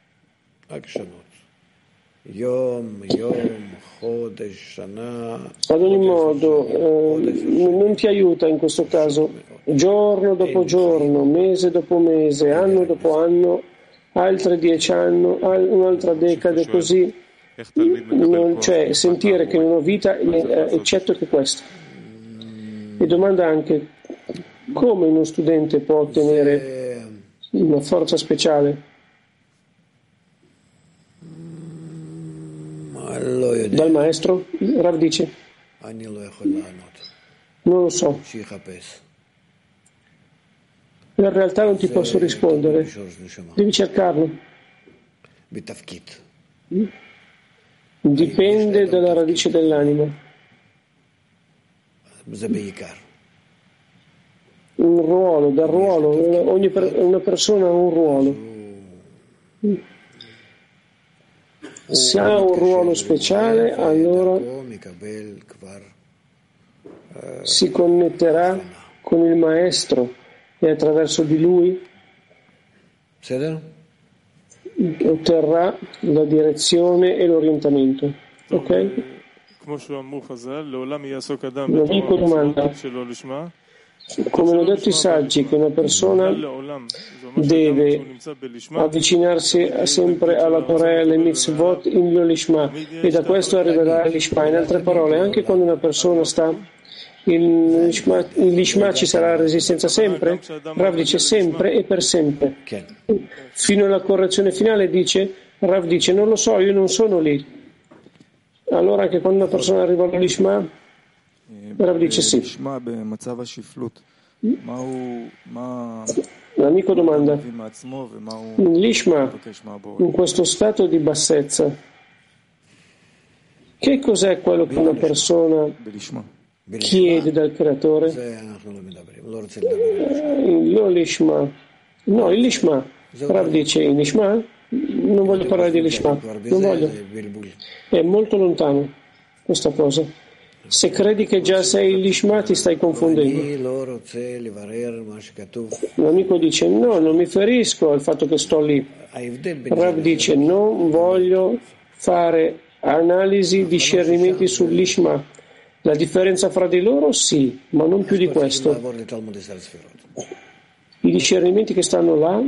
Ad ogni modo, eh, non ti aiuta in questo caso. Giorno dopo giorno, mese dopo mese, anno dopo anno, altri dieci anni, un'altra decade, così, non, cioè sentire che non ho vita eccetto che questo. E domanda anche: come uno studente può ottenere una forza speciale? Dal maestro? Rav dice: non lo so. In realtà non ti posso rispondere, devi cercarlo. Dipende dalla radice dell'anima. Un ruolo, dal ruolo, ogni per, una persona ha un ruolo. Se ha un ruolo speciale, allora si connetterà con il maestro e attraverso di lui otterrà la direzione e l'orientamento. Ok? L'amico domanda: come hanno detto i saggi, che una persona deve avvicinarsi sempre alla Torah e alle mitzvot in Lolishma, e da questo arriverà all'Ishma. In altre parole, anche quando una persona sta in Lishma, in Lishma ci sarà resistenza sempre? Rav dice sempre e per sempre. Fino alla correzione finale dice, Rav dice: non lo so, io non sono lì. Allora anche quando una persona arriva all'Ishma, Rav dice sì. L'amico domanda: l'Ishma, in questo stato di bassezza, che cos'è quello che una persona chiede dal Creatore? Io l'Ishma, no, il Lishma. Rav dice il Lishma? Non voglio parlare di Lishma, non voglio. È molto lontano questa cosa. Se credi che già sei il Lishma, ti stai confondendo. L'amico dice: no, non mi ferisco al fatto che sto lì. Rav dice: non voglio fare analisi, discernimenti sull'Ishma. La differenza fra di loro sì, ma non più di questo. I discernimenti che stanno là,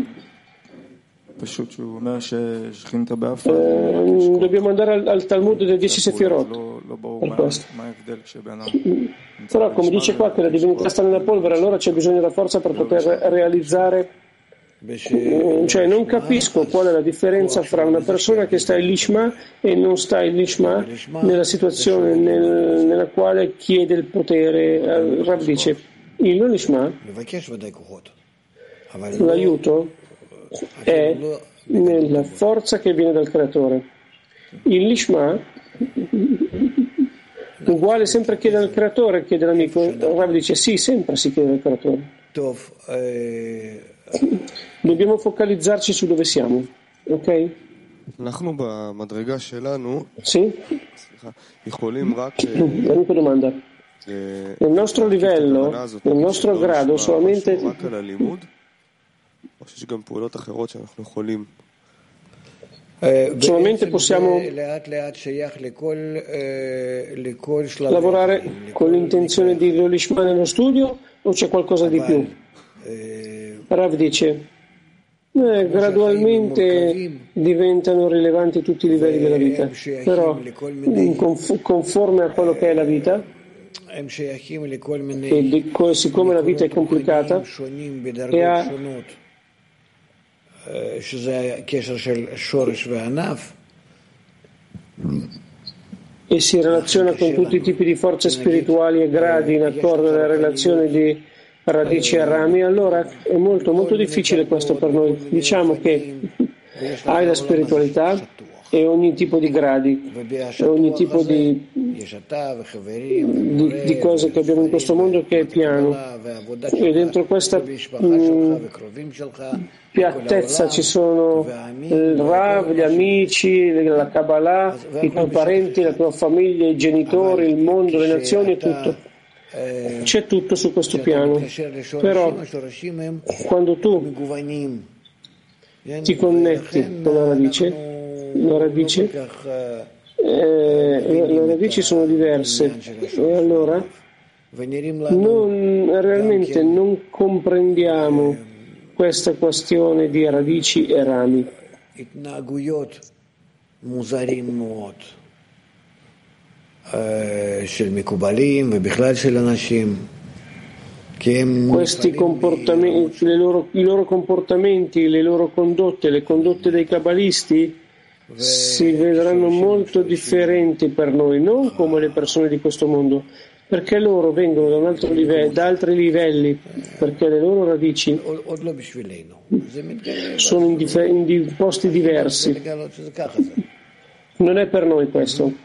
eh, dobbiamo andare al, al Talmud del dieci Sefirot. per questo. Però come dice qua che la divinità sta nella polvere, allora c'è bisogno della forza per poter realizzare. Cioè non capisco qual è la differenza fra una persona che sta in Lishma e non sta in Lishma nella situazione nel, nella quale chiede il potere. Rav dice il non Lishma, l'aiuto è nella forza che viene dal creatore. Il Lishma uguale sempre chiede al creatore, chiede all'amico. Rav dice sì, sempre si chiede al creatore. Dobbiamo focalizzarci su dove siamo, ok? Sì? L'amico domanda. Nel nostro livello, nel nostro grado, solamente solamente possiamo lavorare con l'intenzione di Lishma nello studio o c'è qualcosa di più? Rav dice eh, gradualmente diventano rilevanti tutti i livelli della vita, però conforme a quello che è la vita e di, siccome la vita è complicata e ha e si relaziona con tutti i tipi di forze spirituali e gradi in accordo alla relazione di radici e rami, allora è molto molto difficile questo per noi. Diciamo che hai la spiritualità e ogni tipo di gradi e ogni tipo di, di, di cose che abbiamo in questo mondo che è piano, e dentro questa mh, piattezza ci sono il Rav, gli amici, la Kabbalah, i tuoi parenti, la tua famiglia, i genitori, il mondo, le nazioni e tutto. C'è tutto su questo piano, però quando tu ti connetti con la radice, la radice eh, le radici sono diverse e allora non, realmente non comprendiamo questa questione di radici e rami. Questi comportamenti, le loro, i loro comportamenti, le loro condotte, le condotte dei cabalisti si vedranno molto differenti per noi, non come le persone di questo mondo, perché loro vengono da un altro livello, da altri livelli, perché le loro radici sono in, dif- in di- posti diversi. Non è per noi questo.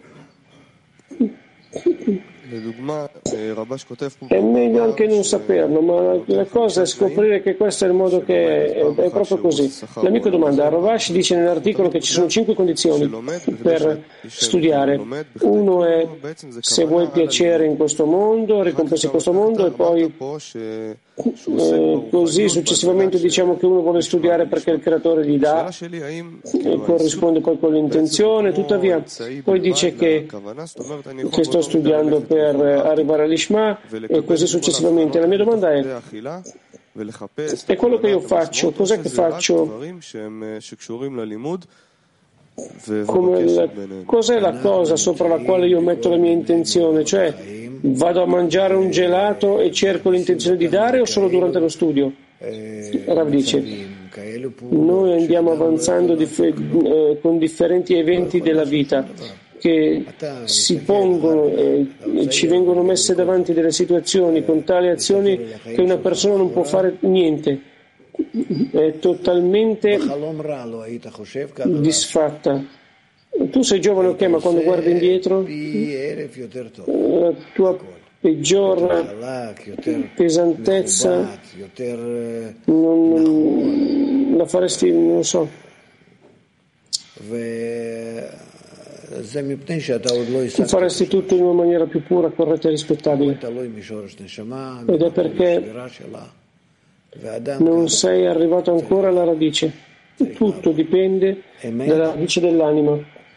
È meglio anche non saperlo, ma la cosa è scoprire che questo è il modo che è, è proprio così. L'amico domanda, Ravash dice nell'articolo che ci sono cinque condizioni per studiare. Uno è se vuoi piacere in questo mondo, ricompense in questo mondo, e poi eh, così successivamente diciamo che uno vuole studiare perché il creatore gli dà e corrisponde poi con l'intenzione, tuttavia poi dice che, che sto studiando per per arrivare all'Ishma e così successivamente. La mia domanda è: è quello che io faccio, cos'è che faccio? Come la, cos'è la cosa sopra la quale io metto la mia intenzione? Cioè, vado a mangiare un gelato e cerco l'intenzione di dare o solo durante lo studio? Rav dice: noi andiamo avanzando dif- eh, con differenti eventi della vita che si pongono e ci vengono messe davanti delle situazioni con tali azioni che una persona non può fare niente, è totalmente disfatta. Tu sei giovane, ok, ma quando guardi indietro la tua peggior pesantezza non la faresti, non lo so. Faresti tutto in una maniera più pura, corretta e rispettabile, ed è perché non sei arrivato ancora alla radice. Tutto dipende dalla radice dell'anima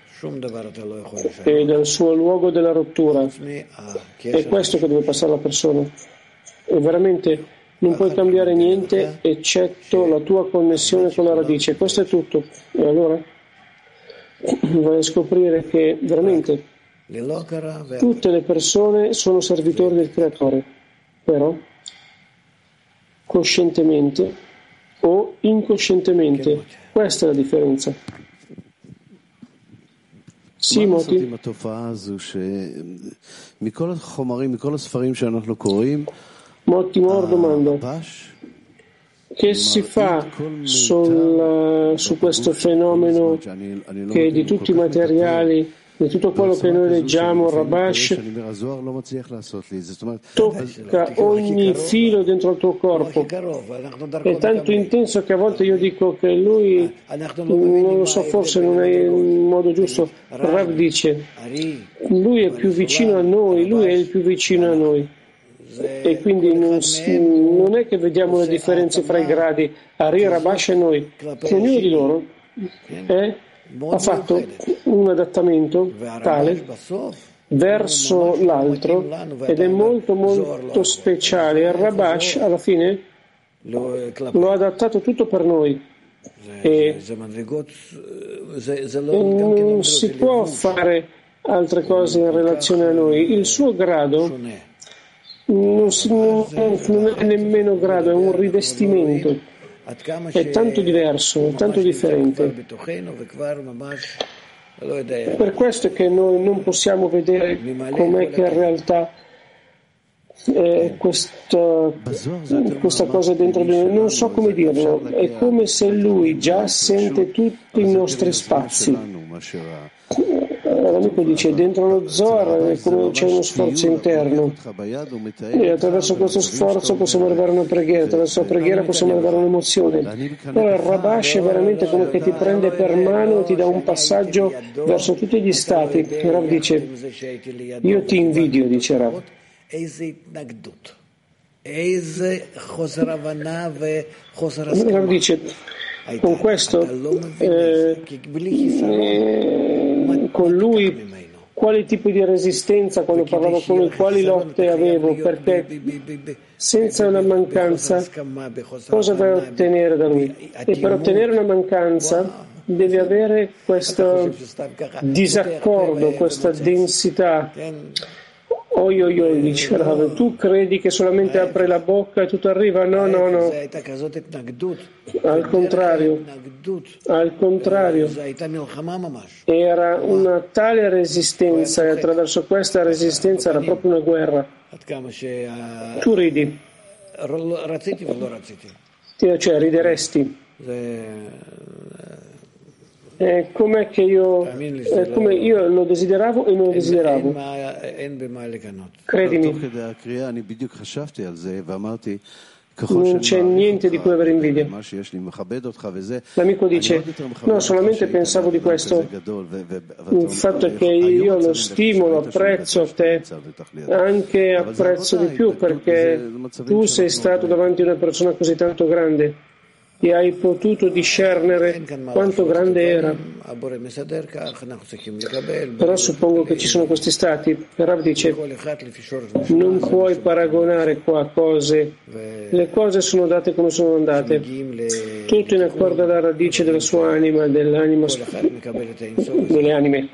e dal suo luogo della rottura. È questo che deve passare la persona, e veramente non puoi cambiare niente eccetto la tua connessione con la radice. Questo è tutto. E allora vai a scoprire che veramente Tutte le persone sono servitori del Creatore, però coscientemente o incoscientemente. Questa è la differenza. Sì, Moti? Moti Mor domanda: che si fa sul, su questo fenomeno che di tutti i materiali, di tutto quello che noi leggiamo, Rabash tocca ogni filo dentro il tuo corpo? È tanto intenso che a volte io dico che lui, non lo so, forse non è il modo giusto. Rav dice, lui è più vicino a noi, lui è il più vicino a noi. E quindi non, non è che vediamo le differenze fra i gradi, Ari, Rabash e noi. Ognuno di loro è, ha fatto un adattamento tale verso l'altro ed è molto molto speciale. Il Rabash alla fine lo ha adattato tutto per noi e non si può fare altre cose in relazione a noi. Il suo grado non, si, non è nemmeno grado, è un rivestimento, è tanto diverso, è tanto differente. Per questo è che noi non possiamo vedere com'è che in realtà è questa, questa cosa dentro di noi. Non so come dirlo, è come se lui già sente tutti i nostri spazi. L'amico dice, dentro lo Zohar è come c'è uno sforzo interno e attraverso questo sforzo possiamo arrivare a una preghiera, attraverso la preghiera possiamo arrivare a un'emozione. Allora il Rabash è veramente come che ti prende per mano e ti dà un passaggio verso tutti gli stati. Il Rav dice, io ti invidio, dice Rav. Rav dice, con questo eh, eh, con lui quali tipi di resistenza quando parlavo con lui, quali lotte avevo, perché senza una mancanza cosa vai a ottenere da lui? E per ottenere una mancanza devi avere questo disaccordo, questa densità. Oi oi oi, dice Rav, tu credi che solamente apre la bocca e tutto arriva? No, no, no. Al contrario, al contrario. Era una tale resistenza e attraverso questa resistenza era proprio una guerra. Tu ridi. Cioè, rideresti. Eh, com'è che io, eh, come io lo desideravo e non lo desideravo. Credimi, non c'è niente di cui avere invidia. L'amico dice, no, solamente pensavo di questo, il fatto è che io lo stimo, lo apprezzo a te, anche apprezzo di più perché tu sei stato davanti a una persona così tanto grande e hai potuto discernere quanto grande era. Però suppongo che ci sono questi stati. Rav dice, non puoi paragonare qua cose, le cose sono date come sono andate, tutto in accordo alla radice della sua anima, dell'anima, delle anime.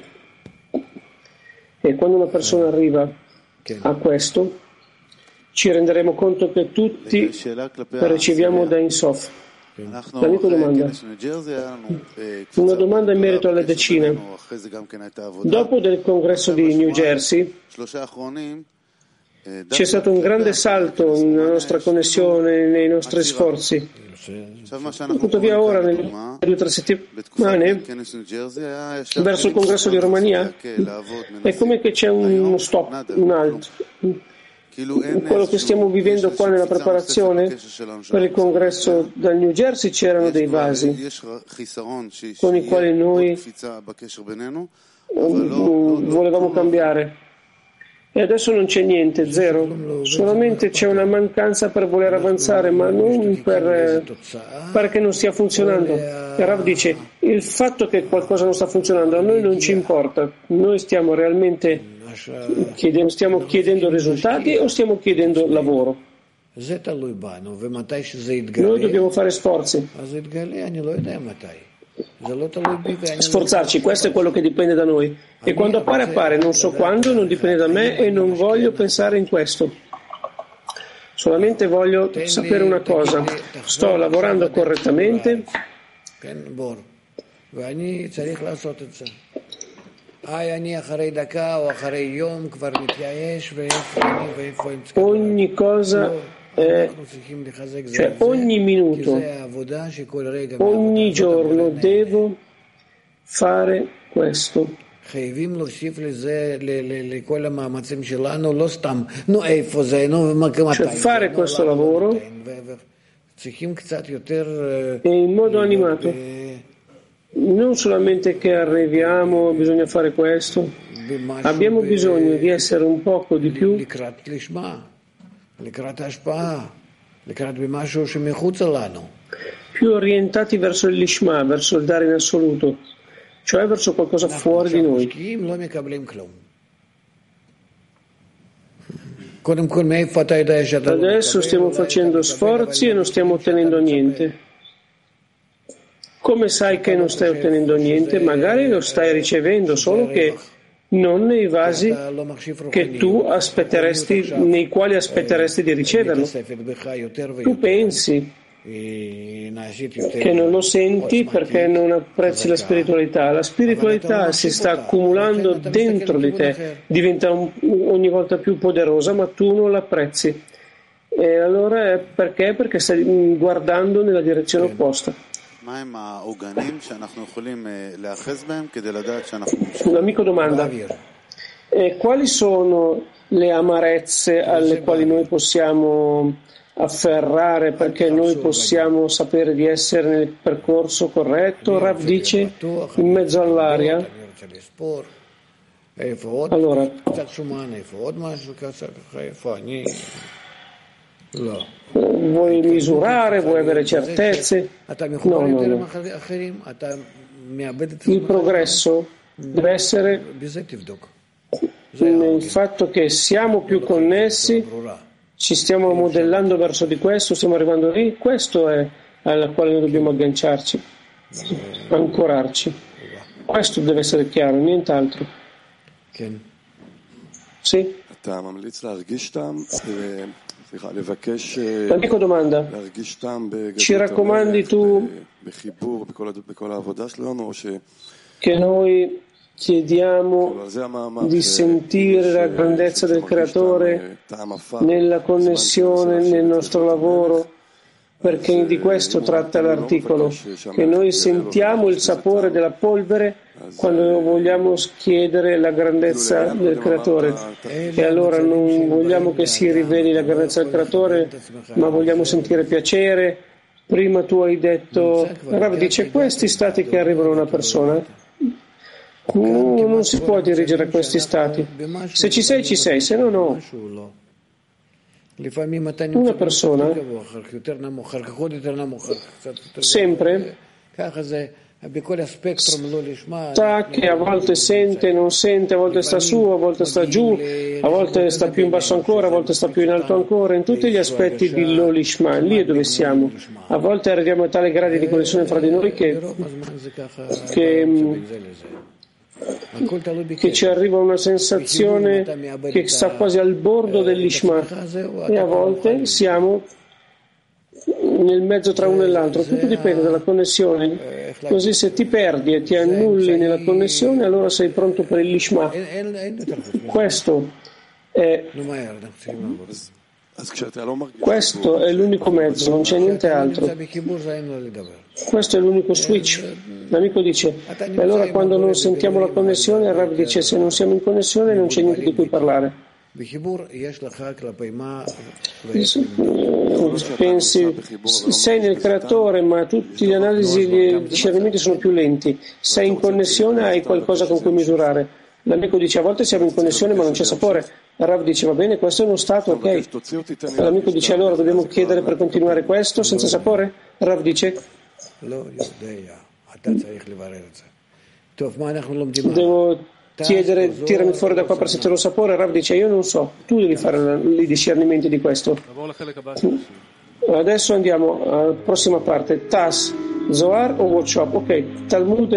E quando una persona arriva a questo, ci renderemo conto che tutti riceviamo da Ein Sof. L'amico domanda una domanda in merito alla decina. Dopo del congresso di New Jersey c'è stato un grande salto nella nostra connessione, nei nostri sforzi. Tuttavia ora, nelle due o tre settimane, verso il congresso di Romania, è come che c'è uno stop, un alt. Quello che stiamo vivendo qua nella preparazione per il congresso dal New Jersey, c'erano dei vasi con i quali noi volevamo cambiare e adesso non c'è niente, zero, solamente c'è una mancanza per voler avanzare, ma non per perché non stia funzionando. E Rav dice, il fatto che qualcosa non sta funzionando a noi non ci importa, noi stiamo realmente Chiediamo, stiamo chiedendo risultati o stiamo chiedendo lavoro? Noi dobbiamo fare sforzi sforzarci, questo è quello che dipende da noi. E quando appare, appare, non so quando, non dipende da me e non voglio pensare in questo. Solamente voglio sapere una cosa, sto lavorando correttamente. Ogni cosa è, cioè ogni minuto, ogni giorno devo fare questo. Cioè fare questo lavoro e in modo animato, non solamente che arriviamo, bisogna fare questo, abbiamo bisogno di essere un poco di più più orientati verso il lishma, verso il dare in assoluto, cioè verso qualcosa fuori di noi. Adesso stiamo facendo sforzi e non stiamo ottenendo niente. Come sai che non stai ottenendo niente? Magari lo stai ricevendo, solo che non nei vasi che tu aspetteresti, nei quali aspetteresti di riceverlo. Tu pensi che non lo senti perché non apprezzi la spiritualità. La spiritualità si sta accumulando dentro di te, diventa un, ogni volta più poderosa, ma tu non l'apprezzi. E allora è perché? Perché stai guardando nella direzione opposta. L'amico domanda: eh, quali sono le amarezze alle quali noi possiamo afferrare perché noi possiamo sapere di essere nel percorso corretto? Rav dice in mezzo all'aria. Allora, vuoi misurare, vuoi avere certezze? No, no, no. Il progresso deve essere nel fatto che siamo più connessi, ci stiamo modellando verso di questo, stiamo arrivando lì, questo è alla quale noi dobbiamo agganciarci, ancorarci. Questo deve essere chiaro, nient'altro. Sì? L'amico domanda: ci raccomandi tu che noi chiediamo di sentire la grandezza del Creatore nella connessione nel nostro lavoro, perché di questo tratta l'articolo, che noi sentiamo il sapore della polvere quando vogliamo chiedere la grandezza del Creatore, e allora non vogliamo che si riveli la grandezza del Creatore, ma vogliamo sentire piacere. Prima tu hai detto, Rav dice, questi stati che arrivano a una persona, no, non si può dirigere a questi stati. Se ci sei, ci sei, se no, no. Una persona sempre sta che a volte sente, non sente, a volte sta su, a volte sta giù, a volte sta più in basso ancora, a volte sta più in alto ancora, in tutti gli aspetti di Lolishma, lì è dove siamo. A volte arriviamo a tale grado di connessione fra di noi che, che che ci arriva una sensazione che sta quasi al bordo dell'Ishma, e a volte siamo nel mezzo tra uno e l'altro. Tutto dipende dalla connessione, così se ti perdi e ti annulli nella connessione, allora sei pronto per il Lishma. Questo è questo è l'unico mezzo, non c'è niente altro. Questo è l'unico switch. L'amico dice, e allora quando non sentiamo la connessione, il Rav dice, se non siamo in connessione non c'è niente di cui parlare. Pensi, sei nel creatore, ma tutte le analisi e i discernimenti sono più lenti. Sei in connessione, hai qualcosa con cui misurare. L'amico dice, a volte siamo in connessione ma non c'è sapore. Il Rav dice, va bene, questo è uno stato, ok. L'amico dice, allora dobbiamo chiedere per continuare questo senza sapore? Il Rav dice, devo chiedere, tirami fuori da qua per sentire lo sapore. Il Rav dice, io non so, tu devi fare i discernimenti di questo. Adesso andiamo alla prossima parte. T A S, Zohar o Workshop? Ok, Talmud